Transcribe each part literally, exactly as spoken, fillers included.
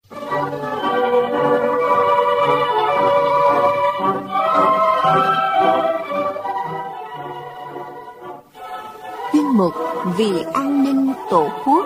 Chuyên mục Vì an ninh Tổ quốc.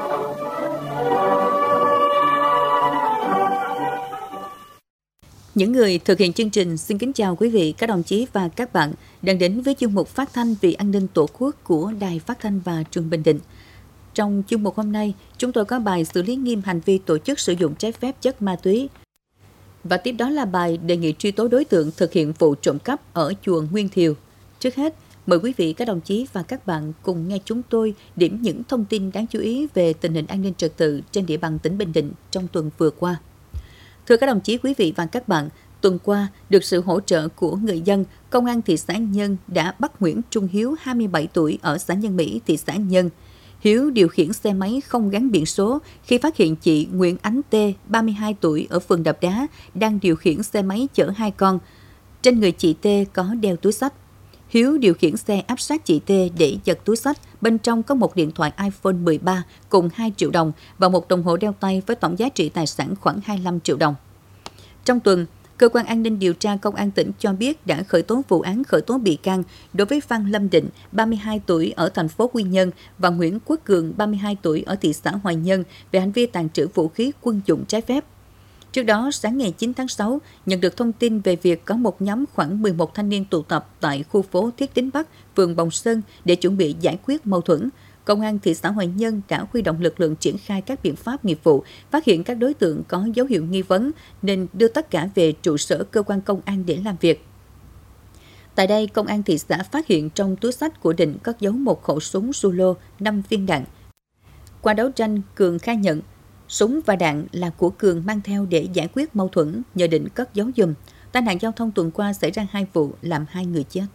Những người thực hiện chương trình xin kính chào quý vị, các đồng chí và các bạn đang đến với chuyên mục phát thanh Vì an ninh Tổ quốc của Đài Phát thanh và Truyền hình Bình Định. Trong chuyên mục hôm nay, chúng tôi có bài xử lý nghiêm hành vi tổ chức sử dụng trái phép chất ma túy. Và tiếp đó là bài đề nghị truy tố đối tượng thực hiện vụ trộm cắp ở chùa Nguyên Thiều. Trước hết, mời quý vị, các đồng chí và các bạn cùng nghe chúng tôi điểm những thông tin đáng chú ý về tình hình an ninh trật tự trên địa bàn tỉnh Bình Định trong tuần vừa qua. Thưa các đồng chí, quý vị và các bạn, tuần qua, được sự hỗ trợ của người dân, Công an thị xã Nhân đã bắt Nguyễn Trung Hiếu, hai mươi bảy tuổi, ở xã Nhân Mỹ, thị xã Nhân. Hiếu điều khiển xe máy không gắn biển số khi phát hiện chị Nguyễn Ánh T, ba mươi hai tuổi, ở phường Đập Đá, đang điều khiển xe máy chở hai con. Trên người chị T có đeo túi xách. Hiếu điều khiển xe áp sát chị T để giật túi xách, bên trong có một điện thoại iPhone mười ba cùng hai triệu đồng và một đồng hồ đeo tay với tổng giá trị tài sản khoảng hai mươi lăm triệu đồng. Trong tuần, Cơ quan An ninh điều tra Công an tỉnh cho biết đã khởi tố vụ án khởi tố bị can đối với Phan Lâm Định, ba mươi hai tuổi, ở thành phố Quy Nhơn và Nguyễn Quốc Cường, ba mươi hai tuổi, ở thị xã Hoài Nhơn về hành vi tàng trữ vũ khí quân dụng trái phép. Trước đó, sáng ngày chín tháng sáu, nhận được thông tin về việc có một nhóm khoảng mười một thanh niên tụ tập tại khu phố Thiết Tín Bắc, phường Bồng Sơn để chuẩn bị giải quyết mâu thuẫn. Công an thị xã Hoài Nhơn đã huy động lực lượng triển khai các biện pháp nghiệp vụ, phát hiện các đối tượng có dấu hiệu nghi vấn nên đưa tất cả về trụ sở cơ quan công an để làm việc. Tại đây, Công an thị xã phát hiện trong túi xách của Định cất giấu một khẩu súng Rulo, năm viên đạn. Qua đấu tranh, Cường khai nhận súng và đạn là của Cường mang theo để giải quyết mâu thuẫn, nhờ Định cất giấu giùm. Tai nạn giao thông tuần qua xảy ra hai vụ, làm hai người chết.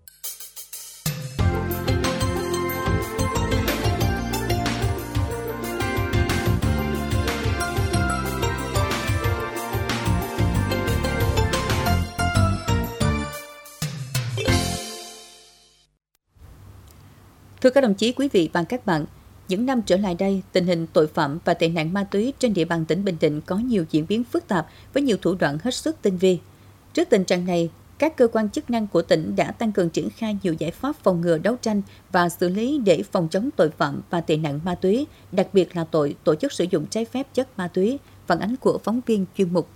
Thưa các đồng chí, quý vị và các bạn, những năm trở lại đây, tình hình tội phạm và tệ nạn ma túy trên địa bàn tỉnh Bình Định có nhiều diễn biến phức tạp với nhiều thủ đoạn hết sức tinh vi. Trước tình trạng này, các cơ quan chức năng của tỉnh đã tăng cường triển khai nhiều giải pháp phòng ngừa, đấu tranh và xử lý để phòng chống tội phạm và tệ nạn ma túy, đặc biệt là tội tổ chức sử dụng trái phép chất ma túy. Phản ánh của phóng viên chuyên mục.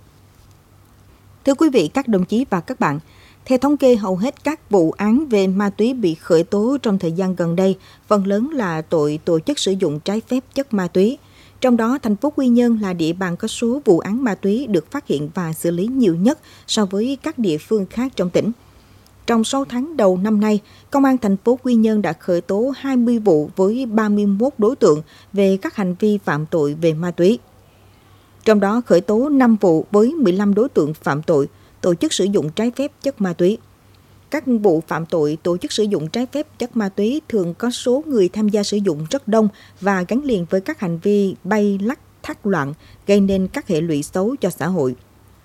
Thưa quý vị, các đồng chí và các bạn, theo thống kê, hầu hết các vụ án về ma túy bị khởi tố trong thời gian gần đây, phần lớn là tội tổ chức sử dụng trái phép chất ma túy. Trong đó, thành phố Quy Nhơn là địa bàn có số vụ án ma túy được phát hiện và xử lý nhiều nhất so với các địa phương khác trong tỉnh. Trong sáu tháng đầu năm nay, Công an thành phố Quy Nhơn đã khởi tố hai mươi vụ với ba mươi mốt đối tượng về các hành vi phạm tội về ma túy. Trong đó, khởi tố năm vụ với mười lăm đối tượng phạm tội tổ chức sử dụng trái phép chất ma túy. Các vụ phạm tội tổ chức sử dụng trái phép chất ma túy thường có số người tham gia sử dụng rất đông và gắn liền với các hành vi bay lắc thác loạn, gây nên các hệ lụy xấu cho xã hội.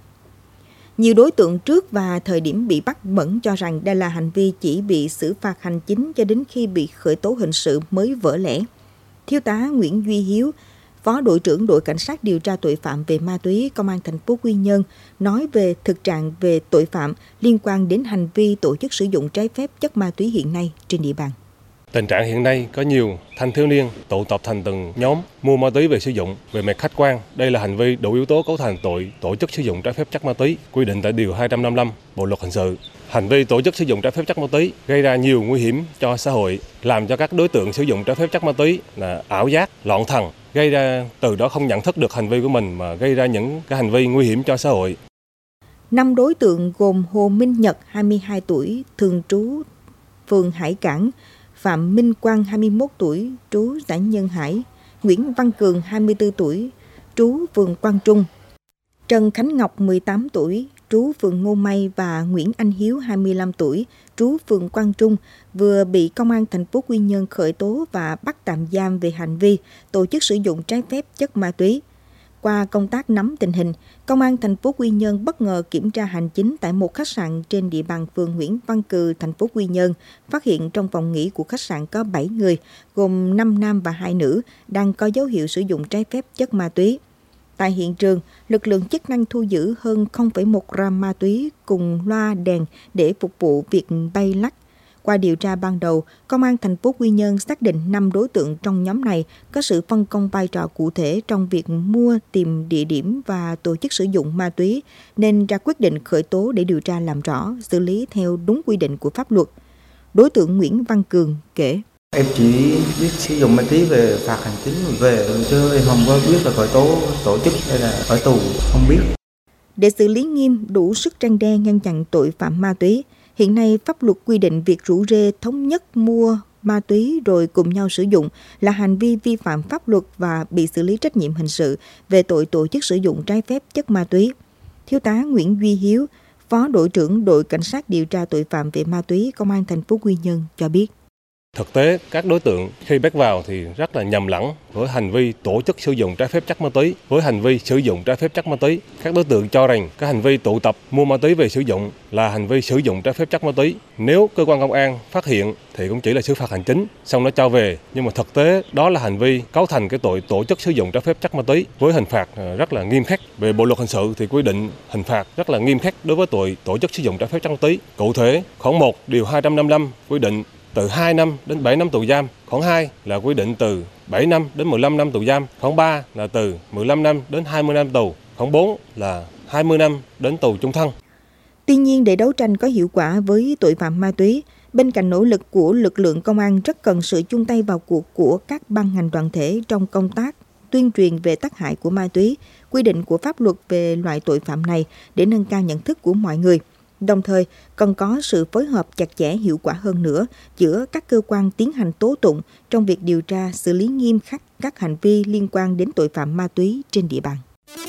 Nhiều đối tượng trước và thời điểm bị bắt vẫn cho rằng đây là hành vi chỉ bị xử phạt hành chính cho đến khi bị khởi tố hình sự mới vỡ lẽ. Thiếu tá Nguyễn Duy Hiếu, Phó đội trưởng đội cảnh sát điều tra tội phạm về ma túy Công an thành phố Quy Nhơn nói về thực trạng về tội phạm liên quan đến hành vi tổ chức sử dụng trái phép chất ma túy hiện nay trên địa bàn. Tình trạng hiện nay có nhiều thanh thiếu niên tụ tập thành từng nhóm mua ma túy về sử dụng. Về mặt khách quan, đây là hành vi đủ yếu tố cấu thành tội tổ chức sử dụng trái phép chất ma túy, quy định tại điều hai trăm năm mươi lăm Bộ luật hình sự. Hành vi tổ chức sử dụng trái phép chất ma túy gây ra nhiều nguy hiểm cho xã hội, làm cho các đối tượng sử dụng trái phép chất ma túy là ảo giác, loạn thần, gây ra từ đó không nhận thức được hành vi của mình mà gây ra những cái hành vi nguy hiểm cho xã hội. Năm đối tượng gồm Hồ Minh Nhật, hai mươi hai tuổi, thường trú phường Hải Cảng, Phạm Minh Quang, hai mươi mốt tuổi, trú xã Nhân Hải, Nguyễn Văn Cường, hai mươi tư tuổi, trú phường Quang Trung, Trần Khánh Ngọc, mười tám tuổi, trú phường Ngô Mây và Nguyễn Anh Hiếu, hai mươi lăm tuổi, trú phường Quang Trung vừa bị Công an thành phố Quy Nhơn khởi tố và bắt tạm giam về hành vi tổ chức sử dụng trái phép chất ma túy. Qua công tác nắm tình hình, Công an thành phố Quy Nhơn bất ngờ kiểm tra hành chính tại một khách sạn trên địa bàn phường Nguyễn Văn Cừ, thành phố Quy Nhơn, phát hiện trong phòng nghỉ của khách sạn có bảy người, gồm năm nam và hai nữ, đang có dấu hiệu sử dụng trái phép chất ma túy. Tại hiện trường, lực lượng chức năng thu giữ hơn không phẩy một gram ma túy cùng loa đèn để phục vụ việc bay lắc. Qua điều tra ban đầu, Công an thành phố Quy Nhơn xác định năm đối tượng trong nhóm này có sự phân công vai trò cụ thể trong việc mua, tìm địa điểm và tổ chức sử dụng ma túy, nên ra quyết định khởi tố để điều tra làm rõ, xử lý theo đúng quy định của pháp luật. Đối tượng Nguyễn Văn Cường kể. Em chỉ biết sử dụng ma túy về phạt hành chính về, chứ em không có biết là khởi tố tổ chức hay là ở tù, không biết. Để xử lý nghiêm đủ sức răn đe ngăn chặn tội phạm ma túy, hiện nay pháp luật quy định việc rủ rê thống nhất mua ma túy rồi cùng nhau sử dụng là hành vi vi phạm pháp luật và bị xử lý trách nhiệm hình sự về tội tổ chức sử dụng trái phép chất ma túy. Thiếu tá Nguyễn Duy Hiếu, Phó đội trưởng đội cảnh sát điều tra tội phạm về ma túy Công an thành phố Quy Nhơn cho biết. Thực tế, các đối tượng khi bắt vào thì rất là nhầm lẫn với hành vi tổ chức sử dụng trái phép chất ma túy, với hành vi sử dụng trái phép chất ma túy. Các đối tượng cho rằng các hành vi tụ tập mua ma túy về sử dụng là hành vi sử dụng trái phép chất ma túy. Nếu cơ quan công an phát hiện thì cũng chỉ là xử phạt hành chính, xong nó cho về. Nhưng mà thực tế đó là hành vi cấu thành cái tội tổ chức sử dụng trái phép chất ma túy với hình phạt rất là nghiêm khắc. Về Bộ luật hình sự thì quy định hình phạt rất là nghiêm khắc đối với tội tổ chức sử dụng trái phép chất ma túy. Cụ thể, khoản một điều hai trăm năm mươi lăm quy định từ hai năm đến bảy năm tù giam, khoản hai là quy định từ bảy năm đến mười lăm năm tù giam, khoản ba là từ mười lăm năm đến hai mươi năm tù, khoản bốn là hai mươi năm đến tù chung thân. Tuy nhiên, để đấu tranh có hiệu quả với tội phạm ma túy, bên cạnh nỗ lực của lực lượng công an rất cần sự chung tay vào cuộc của các ban ngành đoàn thể trong công tác tuyên truyền về tác hại của ma túy, quy định của pháp luật về loại tội phạm này để nâng cao nhận thức của mọi người. Đồng thời, cần có sự phối hợp chặt chẽ hiệu quả hơn nữa giữa các cơ quan tiến hành tố tụng trong việc điều tra, xử lý nghiêm khắc các hành vi liên quan đến tội phạm ma túy trên địa bàn.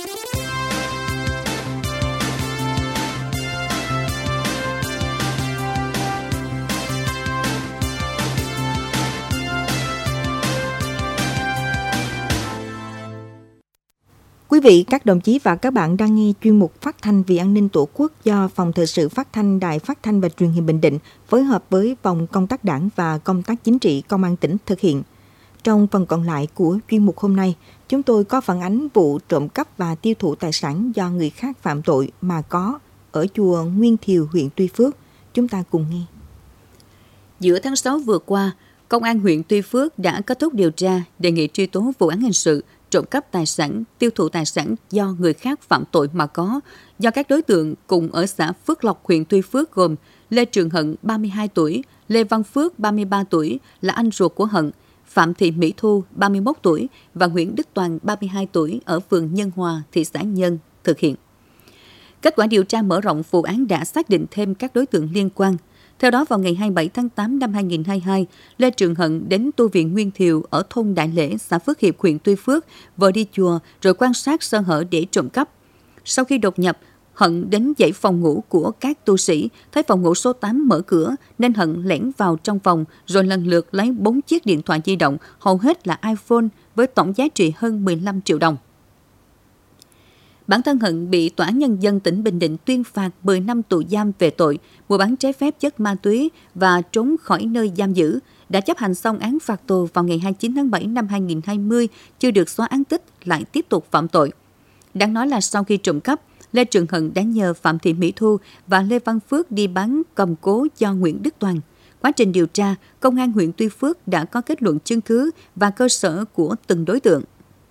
Quý vị, các đồng chí và các bạn đang nghe chuyên mục Phát thanh vì an ninh Tổ quốc do Phòng Thời sự Phát thanh Đài Phát thanh và Truyền hình Bình Định phối hợp với Phòng Công tác Đảng và Công tác Chính trị Công an tỉnh thực hiện. Trong phần còn lại của chuyên mục hôm nay, chúng tôi có phản ánh vụ trộm cắp và tiêu thụ tài sản do người khác phạm tội mà có ở chùa Nguyên Thiều, huyện Tuy Phước. Chúng ta cùng nghe. Giữa tháng sáu vừa qua, Công an huyện Tuy Phước đã kết thúc điều tra, đề nghị truy tố vụ án hình sự trộm cắp tài sản, tiêu thụ tài sản do người khác phạm tội mà có, do các đối tượng cùng ở xã Phước Lộc, huyện Tuy Phước gồm Lê Trường Hận, ba mươi hai tuổi, Lê Văn Phước, ba mươi ba tuổi, là anh ruột của Hận, Phạm Thị Mỹ Thu, ba mươi mốt tuổi và Nguyễn Đức Toàn, ba mươi hai tuổi, ở phường Nhân Hòa, thị xã Nhân thực hiện. Kết quả điều tra mở rộng vụ án đã xác định thêm các đối tượng liên quan. Theo đó, vào ngày hai mươi bảy tháng tám năm hai nghìn không trăm hai mươi hai, Lê Trường Hận đến tu viện Nguyên Thiều ở thôn Đại Lễ, xã Phước Hiệp, huyện Tuy Phước, vợ đi chùa rồi quan sát sơ hở để trộm cắp. Sau khi đột nhập, Hận đến dãy phòng ngủ của các tu sĩ, thấy phòng ngủ số tám mở cửa nên Hận lẻn vào trong phòng rồi lần lượt lấy bốn chiếc điện thoại di động, hầu hết là iPhone với tổng giá trị hơn mười lăm triệu đồng. Bản thân Hận bị Tòa án Nhân dân tỉnh Bình Định tuyên phạt mười năm tù giam về tội mua bán trái phép chất ma túy và trốn khỏi nơi giam giữ, đã chấp hành xong án phạt tù vào ngày hai mươi chín tháng bảy năm hai nghìn không trăm hai mươi, chưa được xóa án tích, lại tiếp tục phạm tội. Đáng nói là sau khi trộm cắp, Lê Trường Hận đã nhờ Phạm Thị Mỹ Thu và Lê Văn Phước đi bán cầm cố cho Nguyễn Đức Toàn. Quá trình điều tra, Công an huyện Tuy Phước đã có kết luận chứng cứ và cơ sở của từng đối tượng.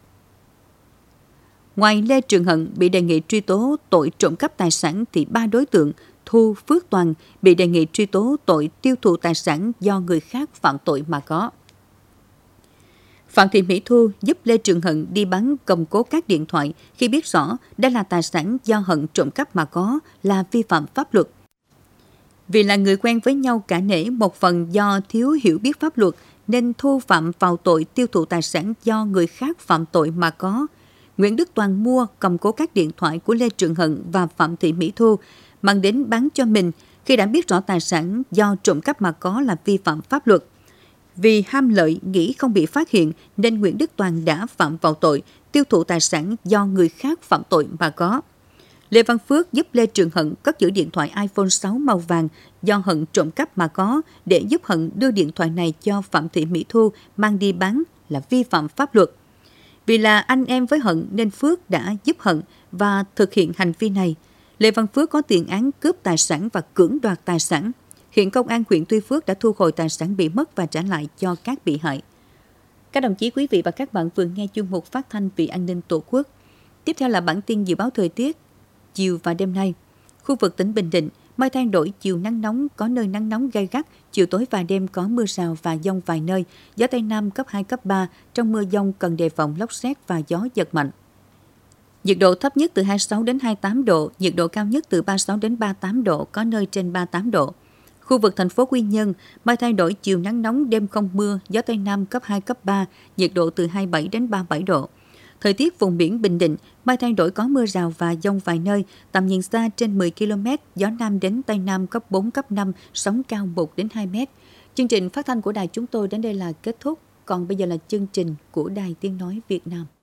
Ngoài Lê Trường Hận bị đề nghị truy tố tội trộm cắp tài sản thì ba đối tượng Thu, Phước, Toàn bị đề nghị truy tố tội tiêu thụ tài sản do người khác phạm tội mà có. Phạm Thị Mỹ Thu giúp Lê Trường Hận đi bán cầm cố các điện thoại khi biết rõ đây là tài sản do Hận trộm cắp mà có là vi phạm pháp luật. Vì là người quen với nhau cả nể, một phần do thiếu hiểu biết pháp luật nên Thu phạm vào tội tiêu thụ tài sản do người khác phạm tội mà có. Nguyễn Đức Toàn mua cầm cố các điện thoại của Lê Trường Hận và Phạm Thị Mỹ Thu, mang đến bán cho mình khi đã biết rõ tài sản do trộm cắp mà có là vi phạm pháp luật. Vì ham lợi nghĩ không bị phát hiện nên Nguyễn Đức Toàn đã phạm vào tội tiêu thụ tài sản do người khác phạm tội mà có. Lê Văn Phước giúp Lê Trường Hận cất giữ điện thoại iPhone sáu màu vàng do Hận trộm cắp mà có để giúp Hận đưa điện thoại này cho Phạm Thị Mỹ Thu mang đi bán là vi phạm pháp luật. Vì là anh em với Hận nên Phước đã giúp Hận và thực hiện hành vi này. Lê Văn Phước có tiền án cướp tài sản và cưỡng đoạt tài sản. Hiện Công an huyện Tuy Phước đã thu hồi tài sản bị mất và trả lại cho các bị hại. Các đồng chí, quý vị và các bạn vừa nghe chuyên mục phát thanh vì an ninh Tổ quốc. Tiếp theo là bản tin dự báo thời tiết chiều và đêm nay. Khu vực tỉnh Bình Định, mây thay đổi, chiều nắng nóng, có nơi nắng nóng gay gắt, chiều tối và đêm có mưa rào và dông vài nơi, gió Tây Nam cấp hai, cấp ba, trong mưa dông cần đề phòng lốc sét và gió giật mạnh. Nhiệt độ thấp nhất từ hai mươi sáu đến hai mươi tám độ, nhiệt độ cao nhất từ ba mươi sáu đến ba mươi tám độ, có nơi trên ba mươi tám độ. Khu vực thành phố Quy Nhơn, mây thay đổi, chiều nắng nóng, đêm không mưa, gió Tây Nam cấp hai, cấp ba, nhiệt độ từ hai mươi bảy đến ba mươi bảy độ. Thời tiết vùng biển Bình Định, mây thay đổi, có mưa rào và dông vài nơi, tầm nhìn xa trên mười ki lô mét, gió Nam đến Tây Nam cấp bốn, cấp năm, sóng cao một đến hai mét. Chương trình phát thanh của đài chúng tôi đến đây là kết thúc, còn bây giờ là chương trình của Đài Tiếng Nói Việt Nam.